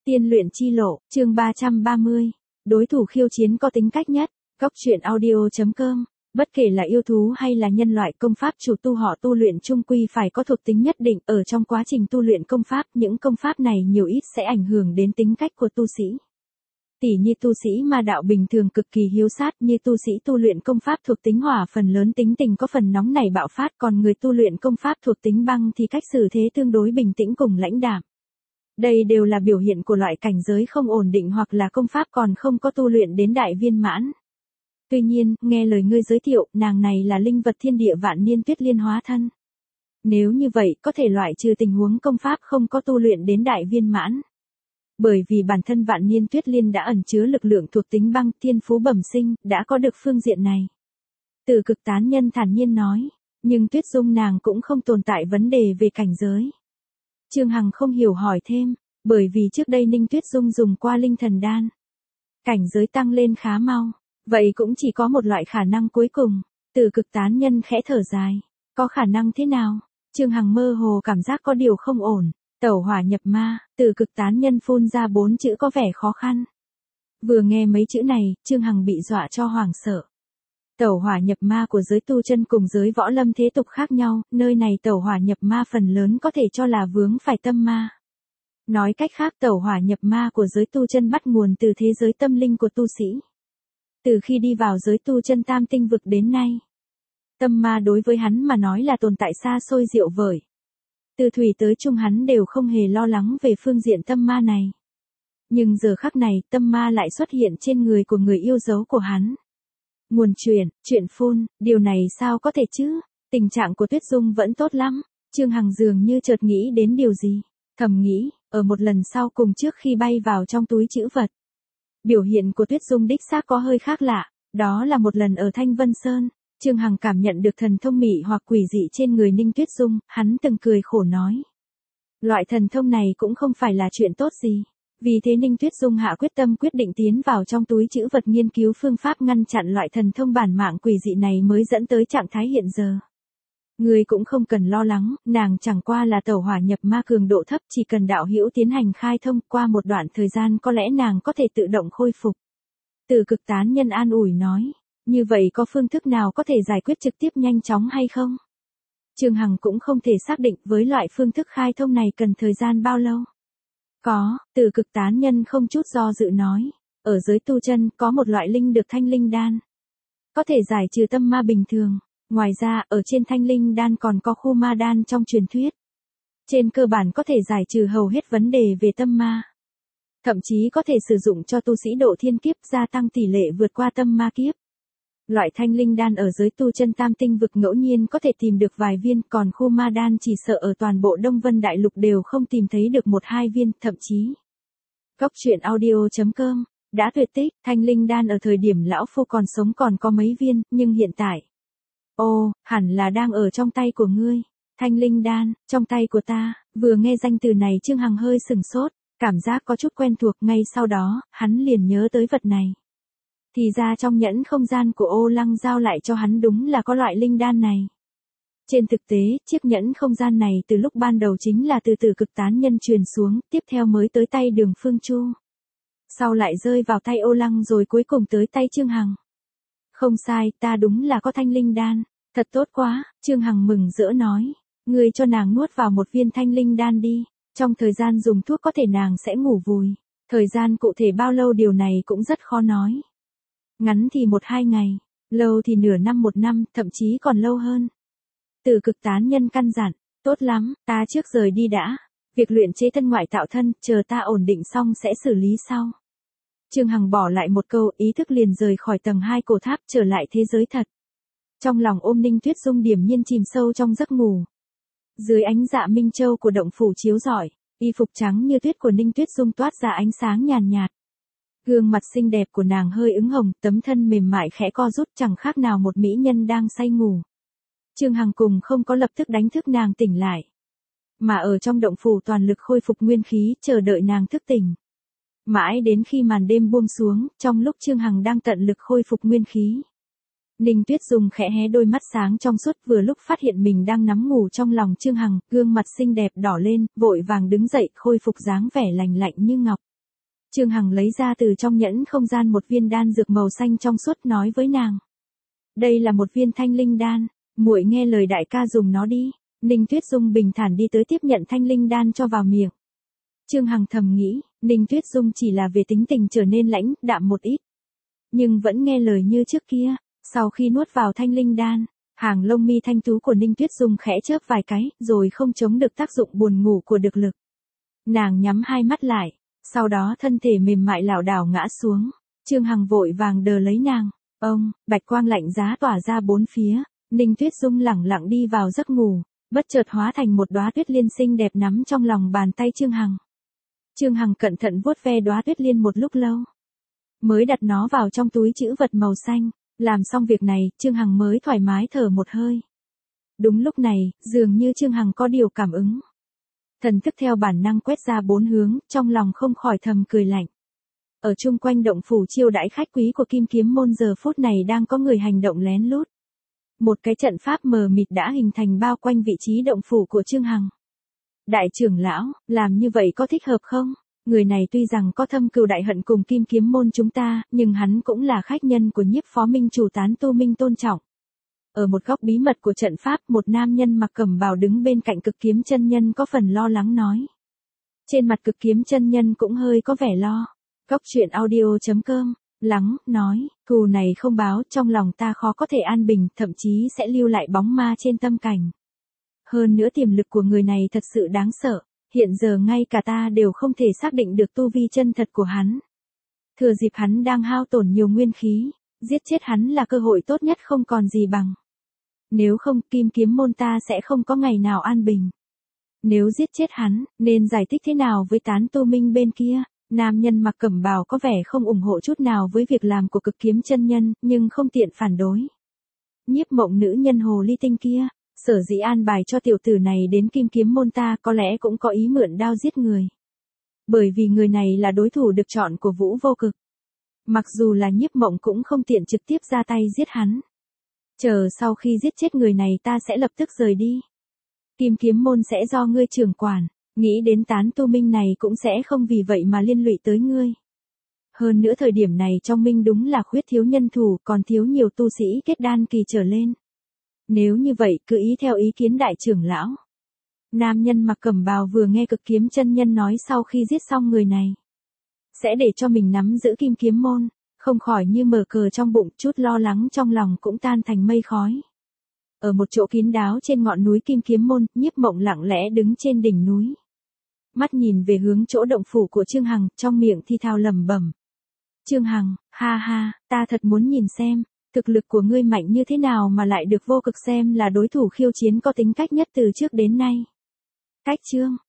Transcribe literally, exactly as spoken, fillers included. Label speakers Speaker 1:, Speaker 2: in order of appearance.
Speaker 1: Tiên luyện chi lộ, chương ba trăm ba mươi. Đối thủ khiêu chiến có tính cách nhất. Góc truyện audio chấm com. Bất kể là yêu thú hay là nhân loại, công pháp chủ tu họ tu luyện chung quy phải có thuộc tính nhất định. Ở trong quá trình tu luyện công pháp, những công pháp này nhiều ít sẽ ảnh hưởng đến tính cách của tu sĩ. Tỷ như tu sĩ ma đạo bình thường cực kỳ hiếu sát, như tu sĩ tu luyện công pháp thuộc tính hỏa phần lớn tính tình có phần nóng nảy bạo phát, còn người tu luyện công pháp thuộc tính băng thì cách xử thế tương đối bình tĩnh cùng lãnh đạm. Đây đều là biểu hiện của loại cảnh giới không ổn định hoặc là công pháp còn không có tu luyện đến đại viên mãn. Tuy nhiên, nghe lời ngươi giới thiệu, nàng này là linh vật thiên địa vạn niên tuyết liên hóa thân. Nếu như vậy, có thể loại trừ tình huống công pháp không có tu luyện đến đại viên mãn. Bởi vì bản thân vạn niên tuyết liên đã ẩn chứa lực lượng thuộc tính băng, thiên phú bẩm sinh, đã có được phương diện này. Từ Cực tán nhân thản nhiên nói, nhưng Tuyết Dung nàng cũng không tồn tại vấn đề về cảnh giới. Trương Hằng không hiểu hỏi thêm, bởi vì trước đây Ninh Tuyết Dung dùng qua linh thần đan. Cảnh giới tăng lên khá mau, vậy cũng chỉ có một loại khả năng cuối cùng. Từ Cực tán nhân khẽ thở dài, có khả năng thế nào? Trương Hằng mơ hồ cảm giác có điều không ổn. Tẩu hỏa nhập ma, Từ Cực tán nhân phun ra bốn chữ có vẻ khó khăn. Vừa nghe mấy chữ này, Trương Hằng bị dọa cho hoảng sợ. Tẩu hỏa nhập ma của giới tu chân cùng giới võ lâm thế tục khác nhau, nơi này tẩu hỏa nhập ma phần lớn có thể cho là vướng phải tâm ma. Nói cách khác, tẩu hỏa nhập ma của giới tu chân bắt nguồn từ thế giới tâm linh của tu sĩ. Từ khi đi vào giới tu chân tam tinh vực đến nay, tâm ma đối với hắn mà nói là tồn tại xa xôi diệu vời. Từ thủy tới trung hắn đều không hề lo lắng về phương diện tâm ma này. Nhưng giờ khắc này, tâm ma lại xuất hiện trên người của người yêu dấu của hắn. Nguồn truyền, chuyện phun, điều này sao có thể chứ? Tình trạng của Tuyết Dung vẫn tốt lắm. Trương Hằng dường như chợt nghĩ đến điều gì. Thầm nghĩ, ở một lần sau cùng trước khi bay vào trong túi trữ vật. Biểu hiện của Tuyết Dung đích xác có hơi khác lạ. Đó là một lần ở Thanh Vân Sơn. Trương Hằng cảm nhận được thần thông mị hoặc quỷ dị trên người Ninh Tuyết Dung, hắn từng cười khổ nói. Loại thần thông này cũng không phải là chuyện tốt gì. Vì thế Ninh Tuyết Dung hạ quyết tâm quyết định tiến vào trong túi trữ vật nghiên cứu phương pháp ngăn chặn loại thần thông bản mạng quỷ dị này mới dẫn tới trạng thái hiện giờ. Người cũng không cần lo lắng, nàng chẳng qua là tẩu hỏa nhập ma cường độ thấp, chỉ cần đạo hữu tiến hành khai thông qua một đoạn thời gian có lẽ nàng có thể tự động khôi phục. Từ Cực tán nhân an ủi nói, như vậy có phương thức nào có thể giải quyết trực tiếp nhanh chóng hay không? Trương Hằng cũng không thể xác định với loại phương thức khai thông này cần thời gian bao lâu. Có, Từ Cực tán nhân không chút do dự nói, ở giới tu chân có một loại linh được thanh linh đan. Có thể giải trừ tâm ma bình thường, ngoài ra ở trên thanh linh đan còn có khu ma đan trong truyền thuyết. Trên cơ bản có thể giải trừ hầu hết vấn đề về tâm ma. Thậm chí có thể sử dụng cho tu sĩ độ thiên kiếp gia tăng tỷ lệ vượt qua tâm ma kiếp. Loại thanh linh đan ở giới tu chân tam tinh vực ngẫu nhiên có thể tìm được vài viên, còn khu ma đan chỉ sợ ở toàn bộ Đông Vân Đại Lục đều không tìm thấy được một hai viên, thậm chí. Góc truyện audio chấm com, đã tuyệt tích, thanh linh đan ở thời điểm lão phu còn sống còn có mấy viên, nhưng hiện tại. Ồ, hẳn là đang ở trong tay của ngươi. Thanh linh đan, trong tay của ta, vừa nghe danh từ này Trương Hằng hơi sừng sốt, cảm giác có chút quen thuộc, ngay sau đó, hắn liền nhớ tới vật này. Thì ra trong nhẫn không gian của Ô Lăng giao lại cho hắn đúng là có loại linh đan này. Trên thực tế, chiếc nhẫn không gian này từ lúc ban đầu chính là từ Từ Cực tán nhân truyền xuống, tiếp theo mới tới tay Đường Phương Chu. Sau lại rơi vào tay Ô Lăng rồi cuối cùng tới tay Trương Hằng. Không sai, ta đúng là có thanh linh đan, thật tốt quá, Trương Hằng mừng rỡ nói. Ngươi cho nàng nuốt vào một viên thanh linh đan đi, trong thời gian dùng thuốc có thể nàng sẽ ngủ vùi. Thời gian cụ thể bao lâu điều này cũng rất khó nói. Ngắn thì một hai ngày, lâu thì nửa năm một năm, thậm chí còn lâu hơn. Từ Cực tán nhân căn dặn, tốt lắm, ta trước rời đi đã. Việc luyện chế thân ngoại tạo thân, chờ ta ổn định xong sẽ xử lý sau. Trương Hằng bỏ lại một câu, ý thức liền rời khỏi tầng hai cổ tháp trở lại thế giới thật. Trong lòng ôm Ninh Tuyết Dung điềm nhiên chìm sâu trong giấc ngủ. Dưới ánh dạ minh châu của động phủ chiếu rọi, y phục trắng như tuyết của Ninh Tuyết Dung toát ra ánh sáng nhàn nhạt. Gương mặt xinh đẹp của nàng hơi ửng hồng, tấm thân mềm mại khẽ co rút chẳng khác nào một mỹ nhân đang say ngủ. Trương Hằng cùng không có lập tức đánh thức nàng tỉnh lại. Mà ở trong động phủ toàn lực khôi phục nguyên khí, chờ đợi nàng thức tỉnh. Mãi đến khi màn đêm buông xuống, trong lúc Trương Hằng đang tận lực khôi phục nguyên khí. Ninh Tuyết Dung khẽ hé đôi mắt sáng trong suốt vừa lúc phát hiện mình đang nắm ngủ trong lòng Trương Hằng, gương mặt xinh đẹp đỏ lên, vội vàng đứng dậy khôi phục dáng vẻ lành lạnh như ngọc. Trương Hằng lấy ra từ trong nhẫn không gian một viên đan dược màu xanh trong suốt nói với nàng. Đây là một viên thanh linh đan, muội nghe lời đại ca dùng nó đi. Ninh Tuyết Dung bình thản đi tới tiếp nhận thanh linh đan cho vào miệng. Trương Hằng thầm nghĩ, Ninh Tuyết Dung chỉ là về tính tình trở nên lãnh, đạm một ít. Nhưng vẫn nghe lời như trước kia, sau khi nuốt vào thanh linh đan, hàng lông mi thanh tú của Ninh Tuyết Dung khẽ chớp vài cái, rồi không chống được tác dụng buồn ngủ của đực lực. Nàng nhắm hai mắt lại, sau đó thân thể mềm mại lảo đảo ngã xuống. Trương Hằng vội vàng đờ lấy nàng. Ông, bạch quang lạnh giá tỏa ra bốn phía, Ninh Tuyết Dung lẳng lặng đi vào giấc ngủ, bất chợt hóa thành một đóa tuyết liên xinh đẹp nắm trong lòng bàn tay Trương Hằng. Trương Hằng cẩn thận vuốt ve đóa tuyết liên một lúc lâu, mới đặt nó vào trong túi trữ vật màu xanh. Làm xong việc này, Trương Hằng mới thoải mái thở một hơi. Đúng lúc này, dường như Trương Hằng có điều cảm ứng. Thần thức theo bản năng quét ra bốn hướng, trong lòng không khỏi thầm cười lạnh. Ở chung quanh động phủ chiêu đãi khách quý của Kim Kiếm môn giờ phút này đang có người hành động lén lút. Một cái trận pháp mờ mịt đã hình thành bao quanh vị trí động phủ của Trương Hằng. Đại trưởng lão, làm như vậy có thích hợp không? Người này tuy rằng có thâm cừu đại hận cùng Kim Kiếm môn chúng ta, nhưng hắn cũng là khách nhân của Nhiếp Phó Minh chủ Tán Tu Minh tôn trọng. Ở một góc bí mật của trận pháp, một nam nhân mặc cẩm bào đứng bên cạnh Cực Kiếm chân nhân có phần lo lắng nói. Trên mặt Cực Kiếm chân nhân cũng hơi có vẻ lo. Góc truyện audio chấm com, lắng, nói, cừu này không báo, trong lòng ta khó có thể an bình, thậm chí sẽ lưu lại bóng ma trên tâm cảnh. Hơn nữa tiềm lực của người này thật sự đáng sợ, hiện giờ ngay cả ta đều không thể xác định được tu vi chân thật của hắn. Thừa dịp hắn đang hao tổn nhiều nguyên khí, giết chết hắn là cơ hội tốt nhất không còn gì bằng. Nếu không, Kim Kiếm môn ta sẽ không có ngày nào an bình. Nếu giết chết hắn, nên giải thích thế nào với Tán Tu Minh bên kia? Nam nhân mặc cẩm bào có vẻ không ủng hộ chút nào với việc làm của Cực Kiếm chân nhân, nhưng không tiện phản đối. Nhiếp Mộng nữ nhân hồ ly tinh kia, sở dĩ an bài cho tiểu tử này đến Kim Kiếm môn ta có lẽ cũng có ý mượn đao giết người. Bởi vì người này là đối thủ được chọn của Vũ Vô Cực. Mặc dù là Nhiếp Mộng cũng không tiện trực tiếp ra tay giết hắn. Chờ sau khi giết chết người này ta sẽ lập tức rời đi. Kim Kiếm môn sẽ do ngươi trưởng quản, nghĩ đến Tán Tu Minh này cũng sẽ không vì vậy mà liên lụy tới ngươi. Hơn nữa thời điểm này trong Minh đúng là khuyết thiếu nhân thủ, còn thiếu nhiều tu sĩ kết đan kỳ trở lên. Nếu như vậy cứ ý theo ý kiến đại trưởng lão. Nam nhân mặc cẩm bào vừa nghe Cực Kiếm chân nhân nói sau khi giết xong người này, sẽ để cho mình nắm giữ Kim Kiếm môn, không khỏi như mở cờ trong bụng, chút lo lắng trong lòng cũng tan thành mây khói. Ở một chỗ kín đáo trên ngọn núi Kim Kiếm môn, Nhiếp Mộng lặng lẽ đứng trên đỉnh núi. Mắt nhìn về hướng chỗ động phủ của Trương Hằng, trong miệng thi thào lẩm bẩm. Trương Hằng, ha ha, ta thật muốn nhìn xem, thực lực của ngươi mạnh như thế nào mà lại được Vô Cực xem là đối thủ khiêu chiến có tính cách nhất từ trước đến nay. Cách chương